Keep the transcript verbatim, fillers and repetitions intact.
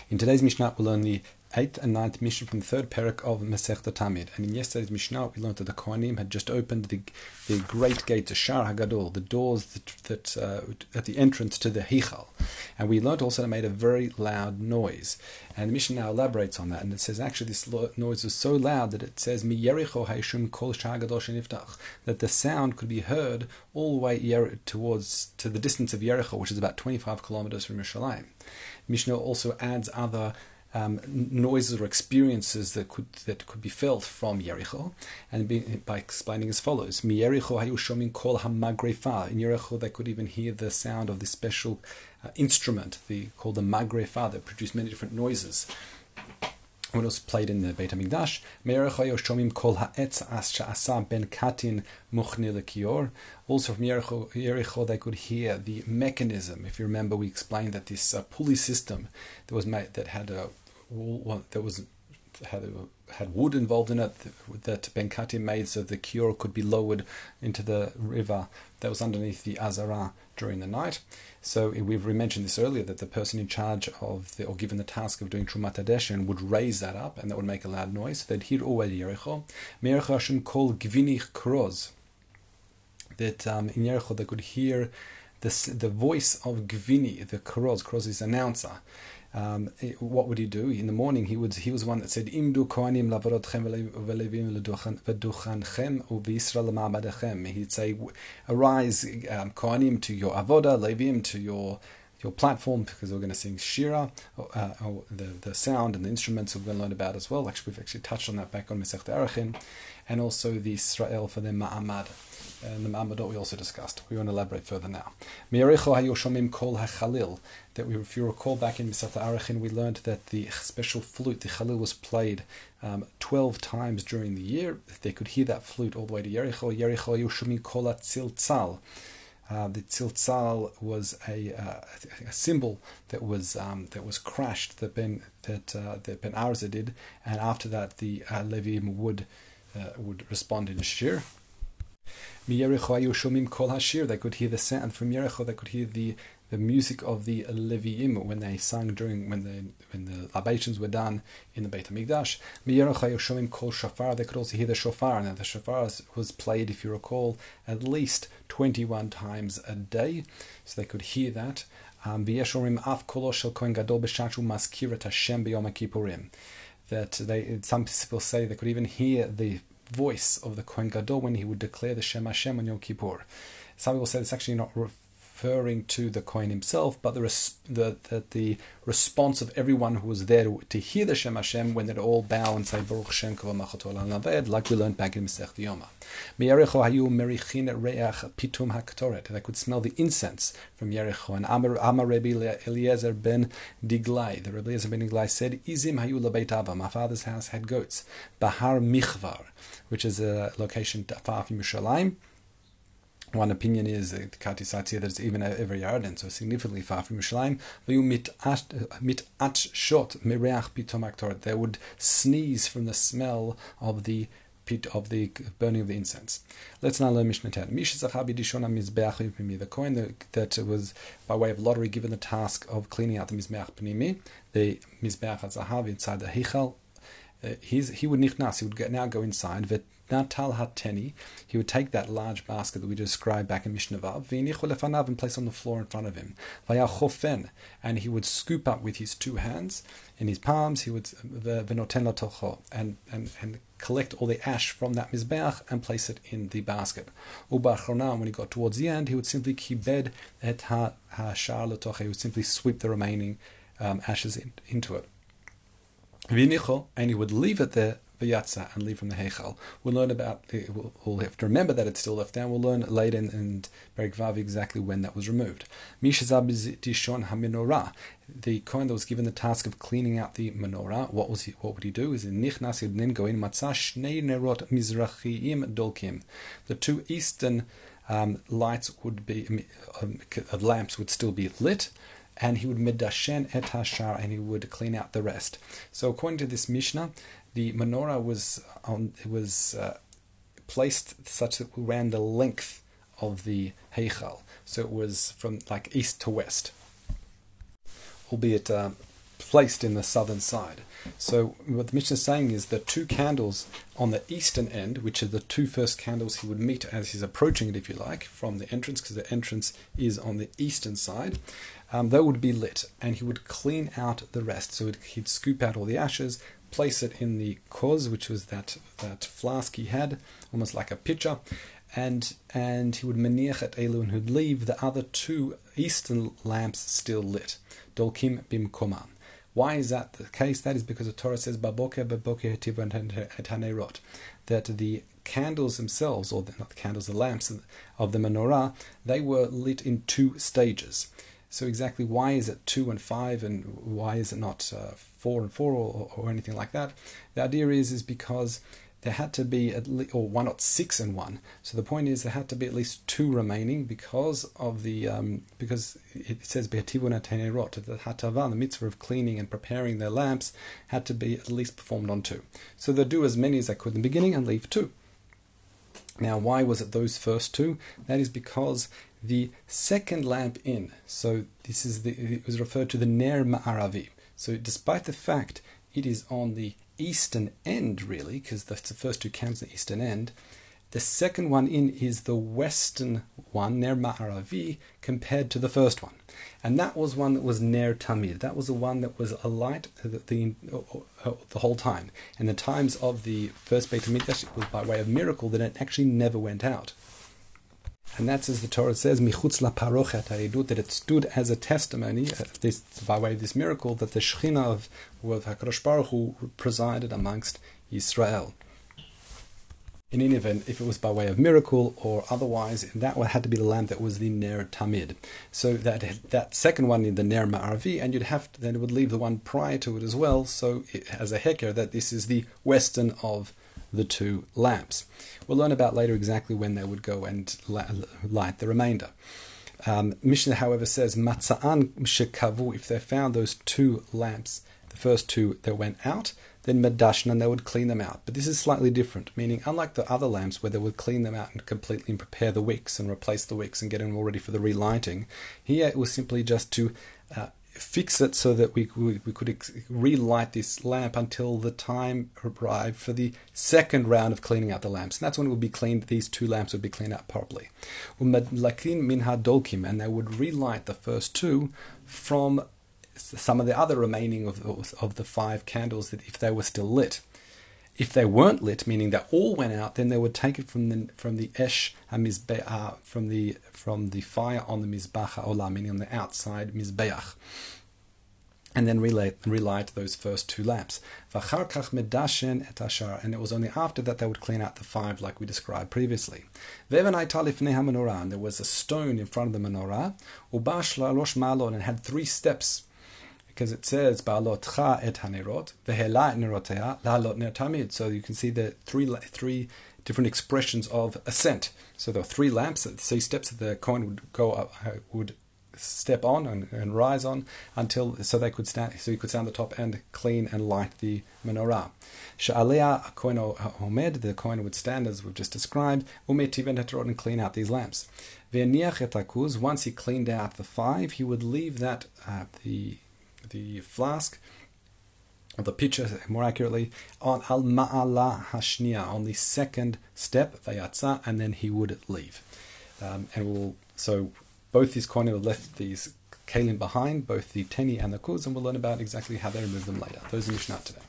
In today's Mishnah, we'll learn the eighth and ninth Mishnah from the third parak of Masechta Tamid. And in yesterday's Mishnah, we learned that the Kohanim had just opened the the great gate, the Shar Hagadol, the doors that, that uh, at the entrance to the Hichal. And we learned also that it made a very loud noise. And the Mishnah now elaborates on that, and it says actually this noise was so loud that it says Mi Yericho Haishum Kol Shar Hagadol Sheniftach, that the sound could be heard all the way towards to the distance of Yericho, which is about twenty-five kilometers from Yerushalayim. Mishnah also adds other um, noises or experiences that could that could be felt from Yericho, and be, by explaining as follows: Mi Yericho hayu shomim kol hamagrefa. In Yericho, they could even hear the sound of this special uh, instrument, the called the magrefa, that produced many different noises. When it was played in the Beit HaMikdash, also from Yericho, Yericho, they could hear the mechanism. If you remember, we explained that this uh, pulley system that was made that had a that was had a, had wood involved in it that Ben Kati made so the kior could be lowered into the river that was underneath the Azara during the night. So we've mentioned this earlier, that the person in charge of the, or given the task of doing Trumat HaDeshen would raise that up, and that would make a loud noise. So they'd hear already Yericho. Yericho Hashem kol gvinich kroz. That um, in Yericho they could hear the the voice of Gvini, the kroz. Kroz is announcer. Um, what would he do? In the morning, he would he was one that said, Imdu kohanim lavarotchem velevim leduchanchem uVyisrael ma'abadechem. He'd say, arise, um, kohanim, to your avoda, levim, to your your platform, because we're going to sing shira, uh, or the the sound and the instruments we're going to learn about as well. Actually, we've actually touched on that back on Masechta Erechim, and also the Israel for the ma'amad. And the Ma'amadot we also discussed. We want to elaborate further now. That we, if you recall back in Masechta Arachin, we learned that the special flute, the Chalil, was played um, twelve times during the year. They could hear that flute all the way to Yericho. Yericho Yoshomim Kol HaTziltzal. Uh, the tziltzal was a, uh, a symbol that was um, that was crashed that Ben that uh, that Ben Arza did, and after that the uh, Levim would uh, would respond in shir. Mi Yericho hayu shomim kol hashir. They could hear the sound from Yericho. They could hear the, the music of the Leviim when they sang during when the when the libations were done in the Beit HaMikdash. Mi Yericho hayu shomim kol shofar. They could also hear the shofar. Now the shofar was played, if you recall, at least twenty-one times a day, so they could hear that. V'yeshorim af kolo shel kohen gadol b'shat hu maskir et Hashem b'yom HaKippurim. That they, some people say they could even hear the voice of the Kohen Gadol when he would declare the Shem Hashem on Yom Kippur. Some people say it's actually not referring to the Kohen himself, but the res- the, the the response of everyone who was there to, to hear the Shem Hashem when they'd all bow and say Baruch Shem Kavod Malchuto Olam Laved, like we learned back in Masechta Yoma. Miyericho hayu merichin reach pitum haktoret. They could smell the incense from Yericho. And Amar Amar Rabbi Eliezer ben Diglai, the Rabbi Eliezer ben Diglai said, Izim hayu labeit Ava. My father's house had goats. Bahar Michvar, which is a location far from Yerushalayim. One opinion is the Kati cites here that it's even every yard, and so significantly far from Yerushalayim. Mit at shot mireach pitom haktoret. They would sneeze from the smell of the pit of the burning of the incense. Let's now learn Mishnah ten. The coin that, that was by way of lottery given the task of cleaning out the Mizbeach Pnimi, the Mizbeach HaZahav inside the Hichal. Uh, he's, he would nichnas, he would get, now go inside. Natal hateni, he would take that large basket that we described back in Mishnah Vav, and place on the floor in front of him. And he would scoop up with his two hands in his palms. He would and and and collect all the ash from that mizbeach and place it in the basket. When he got towards the end, he would simply kibed et ha hashar letoche. He would simply sweep the remaining um, ashes in, into it. And he would leave it there. V'yatza, and leave from the Heichal. We'll learn about, we'll, we'll have to remember that it's still left down. We'll learn later in, in Perek Vav exactly when that was removed. Mishazab Dishon HaMenorah, the Kohen that was given the task of cleaning out the menorah, what was he? What would he do? Is in Nichnas, he would then go in Matzah Shnei Nerot Mizrachiim Dolkim. The two eastern um, lights would be, um, uh, lamps would still be lit, and he would medashen et hashar, and he would clean out the rest. So according to this Mishnah, the menorah was on, it was uh, placed such that we ran the length of the Heichal. So it was from like east to west. Albeit uh, placed in the southern side. So what the Mishnah is saying is the two candles on the eastern end, which are the two first candles he would meet as he's approaching it, if you like, from the entrance, because the entrance is on the eastern side, um, they would be lit, and he would clean out the rest. So he'd scoop out all the ashes, place it in the koz, which was that, that flask he had, almost like a pitcher, and and he would meniach at elu, and he'd leave the other two eastern lamps still lit. Dolkim bimkomam. Why is that the case? That is because the Torah says baboker baboker hetivu et hanerot, that the candles themselves, or the, not the candles, the lamps of the menorah, they were lit in two stages. So exactly why is it two and five, and why is it not uh, four and four, or, or anything like that? The idea is is because there had to be at least, or why not six and one? So the point is there had to be at least two remaining because of the um, because it says be'ativun hanerot, the hatava, the mitzvah of cleaning and preparing their lamps, had to be at least performed on two. So they'll do as many as they could in the beginning and leave two. Now, why was it those first two? That is because the second lamp in, so this is the, it was referred to the Ner Ma'aravi. So despite the fact it is on the eastern end, really, because that's the first two candles on the eastern end, the second one in is the western one, Ner Ma'aravi, compared to the first one. And that was one that was Ner Tamid. That was the one that was alight the, the, the whole time. In the times of the first Beit HaMikdash, it was by way of miracle that it actually never went out. And that's as the Torah says, Michutz la parochet ha'edut, that it stood as a testimony, uh, this, by way of this miracle, that the Shechina of, of HaKadosh Baruch Hu presided amongst Yisrael. In any event, if it was by way of miracle or otherwise, that one had to be the lamp that was the Ner Tamid. So that that second one in the Ner Ma'aravi, and you'd have to, then it would leave the one prior to it as well. So it has a heker that this is the western of the two lamps. We'll learn about later exactly when they would go and light the remainder. Um, Mishnah, however, says matza'an shekavu, if they found those two lamps, the first two that went out, then medashnan, they would clean them out. But this is slightly different, meaning unlike the other lamps where they would clean them out and completely prepare the wicks and replace the wicks and get them all ready for the relighting, here it was simply just to uh, fix it so that we, we, we could ex- relight this lamp until the time arrived for the second round of cleaning out the lamps. And that's when it would be cleaned, these two lamps would be cleaned out properly. Umedlakin minha dolkim, and they would relight the first two from some of the other remaining of the, of the five candles, that if they were still lit. If they weren't lit, meaning they all went out, then they would take it from the from the esh hamizbeah, from the from the fire on the mizbach ha'olah, meaning on the outside mizbeach, and then relight, relight those first two lamps. V'achar kach medashen et ashar, and it was only after that they would clean out the five, like we described previously. Ve'evan hayta lifnei hamenorah, and there was a stone in front of the menorah, uba shalosh ma'alot, and it had three steps. Because it says ba'alotcha et hanerot vehela et nerotea la'alot ner tamid. So you can see the three three different expressions of ascent. So there are three lamps, three steps that the Kohen would go up, would step on and, and rise on until so they could stand. So you could stand on the top and clean and light the menorah. She'alea Kohen omed, the Kohen would stand as we've just described. Umetiven heterot, and clean out these lamps. Ve'niach et hakuz. Once he cleaned out the five, he would leave that uh, the the flask, or the pitcher more accurately, on al ma'ala hashnia, on the second step, vayatza, and then he would leave. Um, and we'll so both these kohanim left these kalim behind, both the teni and the kuz, and we'll learn about exactly how they remove them later. Those are Mishnah today.